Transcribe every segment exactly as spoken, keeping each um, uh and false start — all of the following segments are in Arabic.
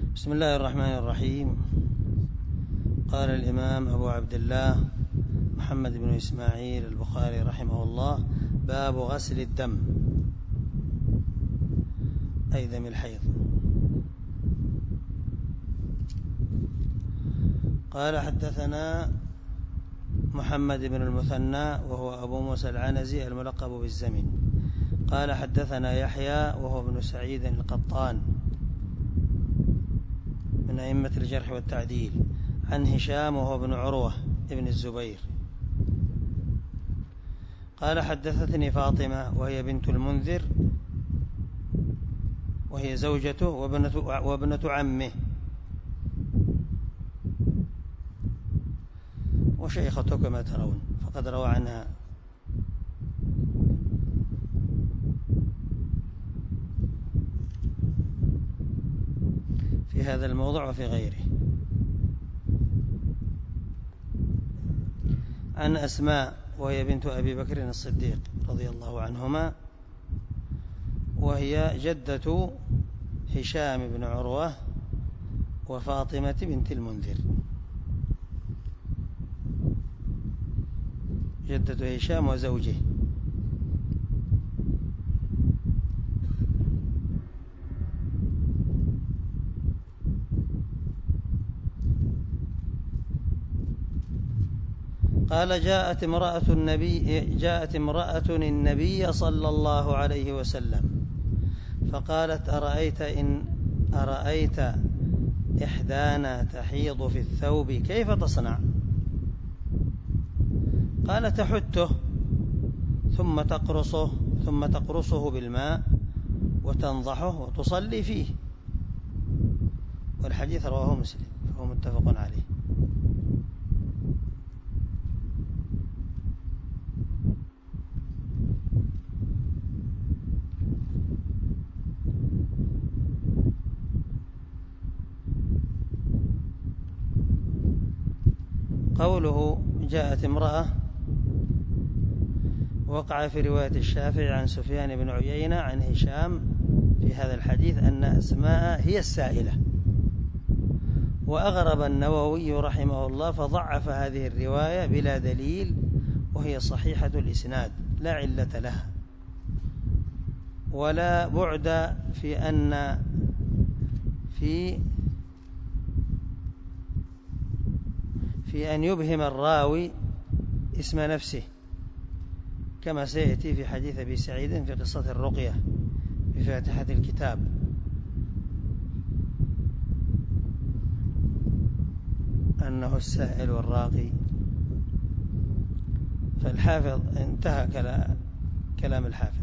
بسم الله الرحمن الرحيم. قال الإمام أبو عبد الله محمد بن إسماعيل البخاري رحمه الله: باب غسل الدم، أي دم الحيض. قال: حدثنا محمد بن المثنى وهو أبو موسى العنزي الملقب بالزمن. قال: حدثنا يحيى وهو ابن سعيد القطان من أئمة الجرح والتعديل، عن هشام وهو ابن عروة ابن الزبير. قال: حدثتني فاطمة وهي بنت المنذر وهي زوجته وابنة, وابنة عمه وشيخته كما ترون، فقد روى عنها في هذا الموضع وفي غيره. عن أسماء وهي بنت أبي بكر الصديق رضي الله عنهما، وهي جدة هشام بن عروة وفاطمة بنت المنذر، جدة هشام وزوجه. قال: جاءت امرأة النبي جاءت امرأة النبي صلى الله عليه وسلم فقالت: أرأيت إن أرأيت إحدانا تحيض في الثوب كيف تصنع؟ قال: تحته ثم تقرصه ثم تقرصه بالماء وتنضحه وتصلي فيه. والحديث رواه مسلم فهو متفق عليه. قوله جاءت امرأة وقع في رواية الشافعي عن سفيان بن عيينة عن هشام في هذا الحديث أن أسماء هي السائلة، وأغرب النووي رحمه الله فضعف هذه الرواية بلا دليل، وهي صحيحة الإسناد لا علة لها، ولا بعد في أن في في أن يبهم الراوي اسم نفسه، كما سيأتي في حديث أبي سعيد في قصة الرقية بفاتحة الكتاب. أنه السائل والراقي. فالحافظ انتهى كلام الحافظ.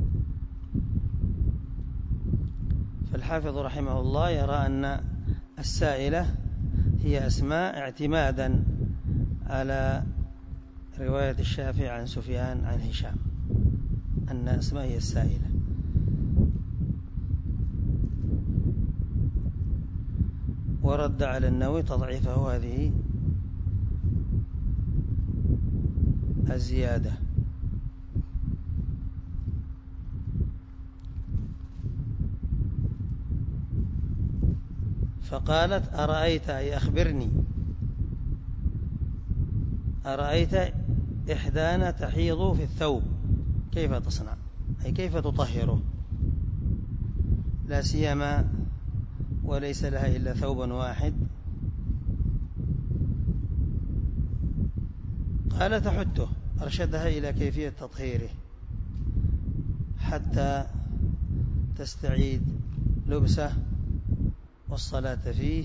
فالحافظ رحمه الله يرى أن السائلة هي أسماء اعتمادا على رواية الشافعي عن سفيان عن هشام أن أسماء هي السائلة. ورد على النووي تضعيفه هذه الزيادة. فقالت: أرأيت أي أخبرني أرأيت إحدانا تحيض في الثوب كيف تصنع، أي كيف تطهره، لا سيما وليس لها إلا ثوب واحد. قال: تحته، أرشدها إلى كيفية تطهيره حتى تستعيد لبسه والصلاة فيه.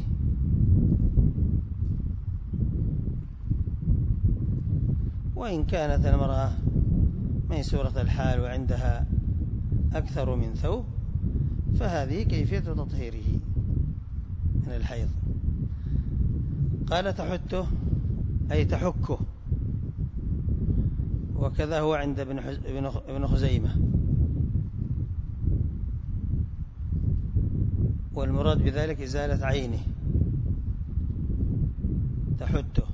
وإن كانت المرأة ميسورة الحال وعندها أكثر من ثوب فهذه كيفية تطهيره من الحيض. قال: تحته أي تحكه، وكذا هو عند ابن خزيمة. والمراد بذلك إزالة عينه، تحته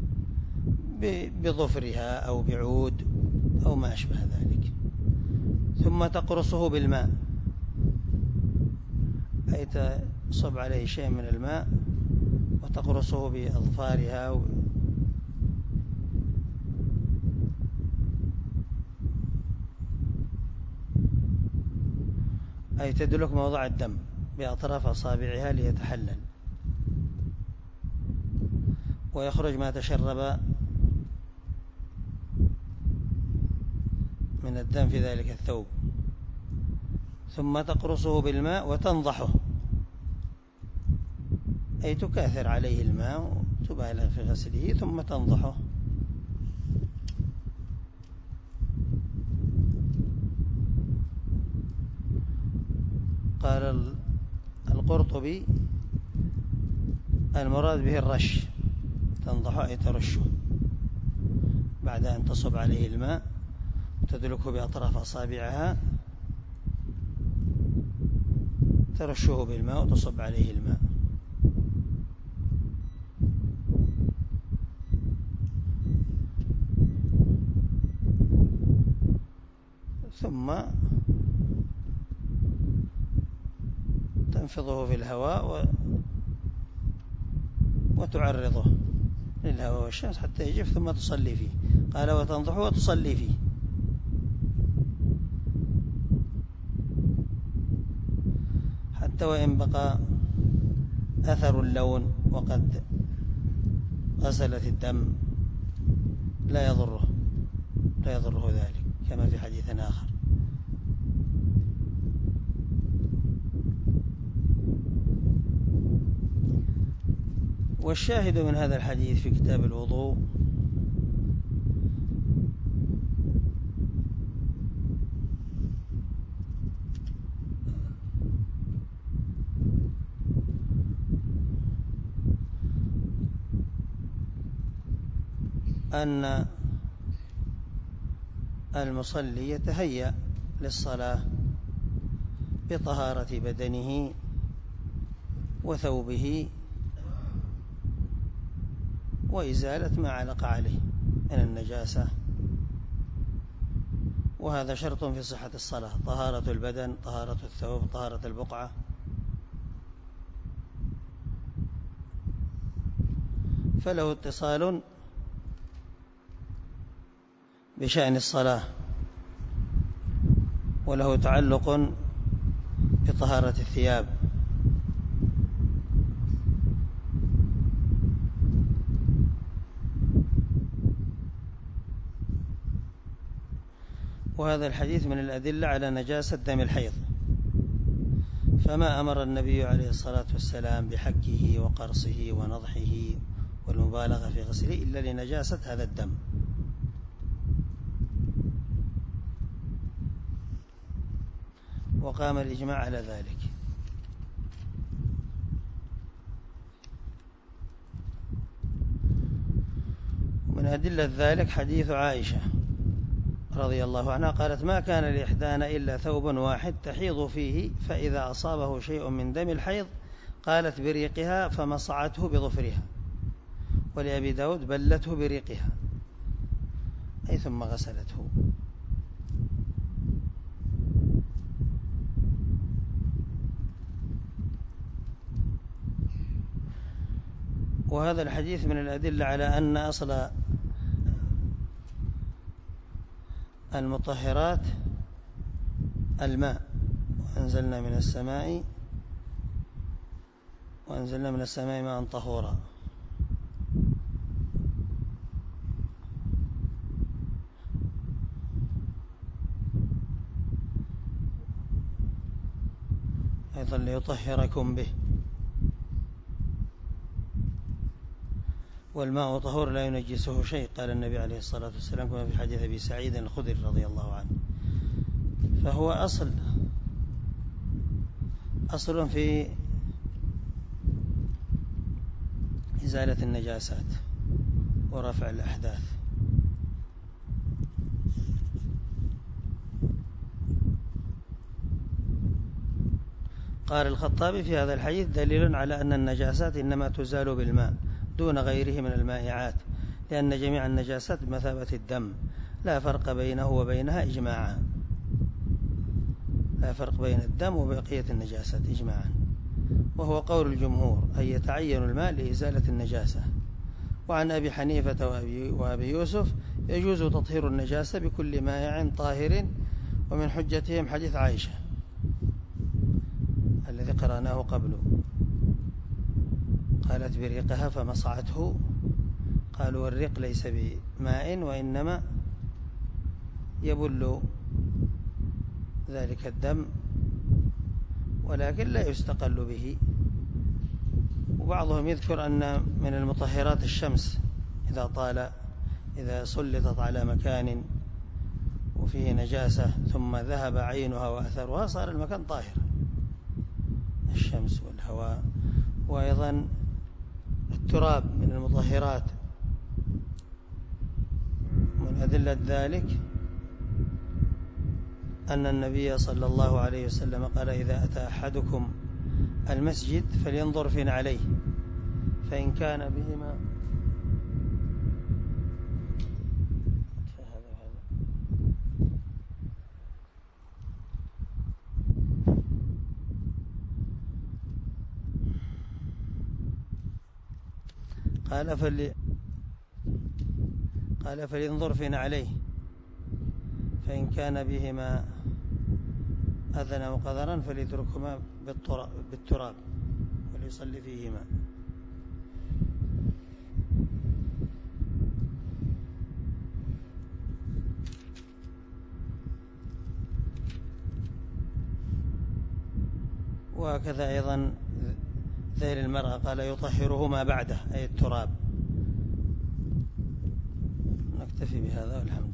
بظفرها أو بعود أو ما أشبه ذلك، ثم تقرصه بالماء أي تصب عليه شيء من الماء وتقرصه بأظفارها و... أي تدلك موضع الدم بأطراف أصابعها ليتحلل ويخرج ما تشرب من الدم في ذلك الثوب، ثم تقرصه بالماء وتنضحه، أي تكاثر عليه الماء وتبالغ في غسله ثم تنضحه. قال القرطبي المراد به الرش، تنضحه أي ترشه بعد أن تصب عليه الماء تدلكه بأطراف أصابعها، ترشه بالماء وتصب عليه الماء. ثم تنفضه في الهواء و... وتعرضه للهواء والشمس حتى يجف ثم تصلي فيه. قال وتنضحه وتصلي فيه. حتى وإن بقى أثر اللون وقد غسلت الدم لا يضره لا يضره ذلك كما في حديث آخر. والشاهد من هذا الحديث في كتاب الوضوء أن المصلي يتهيأ للصلاة بطهارة بدنه وثوبه وإزالة ما علق عليه من النجاسة، وهذا شرط في صحة الصلاة: طهارة البدن، طهارة الثوب، طهارة البقعة. فله اتصال بشأن الصلاة وله تعلق بطهارة الثياب. وهذا الحديث من الأدلة على نجاسة دم الحيض، فما أمر النبي عليه الصلاة والسلام بحكه وقرصه ونضحه والمبالغة في غسله إلا لنجاسة هذا الدم. وقام الإجماع على ذلك. من أدلة ذلك حديث عائشة رضي الله عنها قالت: ما كان لإحدانا إلا ثوب واحد تحيض فيه، فإذا أصابه شيء من دم الحيض قالت بريقها فمصعته بظفرها. ولأبي داود بلته بريقها، أي ثم غسلته. وهذا الحديث من الأدلة على أن أصل المطهرات الماء، وأنزلنا من السماء وأنزلنا من السماء ماء طهورا. أيضا ليطهركم به. والماء طهور لا ينجسه شيء، قال النبي عليه الصلاة والسلام كما في حديث أبي سعيد الخدري رضي الله عنه. فهو أصل أصل في إزالة النجاسات ورفع الأحداث. قال الخطابي في هذا الحديث دليل على أن النجاسات إنما تزال بالماء دون غيره من المائعات، لأن جميع النجاسات بمثابة الدم لا فرق بينه وبينها إجماعا، لا فرق بين الدم وبقية النجاسات إجماعا. وهو قول الجمهور أن يتعين الماء لإزالة النجاسة. وعن أبي حنيفة وأبي, وأبي يوسف يجوز تطهير النجاسة بكل مائع طاهر، ومن حجتهم حديث عائشة الذي قرأناه قبله، قالت بريقها فمصعته، قالوا والريق ليس بماء وإنما يبل ذلك الدم ولكن لا يستقل به. وبعضهم يذكر أن من المطهرات الشمس إذا طال إذا سلطت على مكان وفيه نجاسة ثم ذهب عينها وأثرها صار المكان طاهر، الشمس والهواء. وأيضا التراب من المطهرات. من أدلة ذلك أن النبي صلى الله عليه وسلم قال إذا أتى أحدكم المسجد فلينظر في نعليه فإن كان بهما قال فلي قال فلينظر في نعليه فإن كان بهما أذى أو قذرا فليتركهما بالتراب وليصلي فيهما. وهكذا أيضا ذيل المرأة قال يطهره ما بعده أي التراب. نكتفي بهذا والحمد لله.